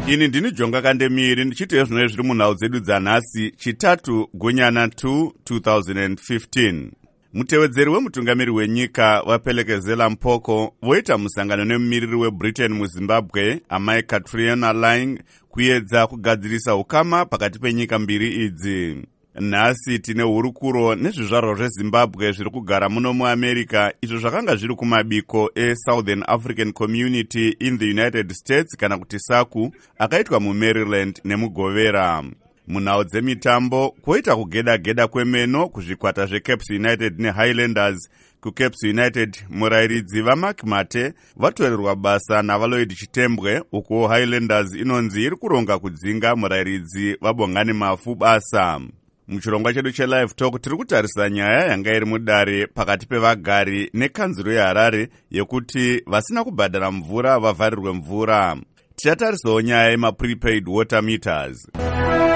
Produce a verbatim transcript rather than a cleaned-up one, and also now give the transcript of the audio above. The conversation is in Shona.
Ini ndini Jonga Kandemiri ndichite zvino zviri munhau dzedu dzanhasi chitatu Gunyana two two thousand fifteen. Mutevedzeri wemutungamiri wenyika wapelekezela Mpoko voita musangano nemumiriri weBritain muZimbabwe amai Catriona Laing kuedza kugadzirisa ukama pakati penyika mbiri idzi. Nhasi tine hurukuro nezvizvarwa zveZimbabwe zviri kugara muno muAmerica izvo zvakanga zviri kumabiko eSouthern African Community in the United States kana kuti SACU akaitwa muMaryland nemuGovera. Munhau dzemitambo kwoita kugeda-geda kwemeno kuzvikwata zveCaps United neHighlanders. kuCaps United murairidzi vaMark Mate vatorerwa basa naValoid Chitembwe, uko Highlanders inonzi iri kuronga kudzinga murairidzi vaBongani Mafu basa. Muchirongwa chedu cheLive Talk tiri kutarisa nyaya yanga iri mudare pakati pevagari nekanzuro yeHarare yekuti vasina kubhadhara mvura vavharirwe mvura. Tichatarisao nyaya yemaprepaid water meters.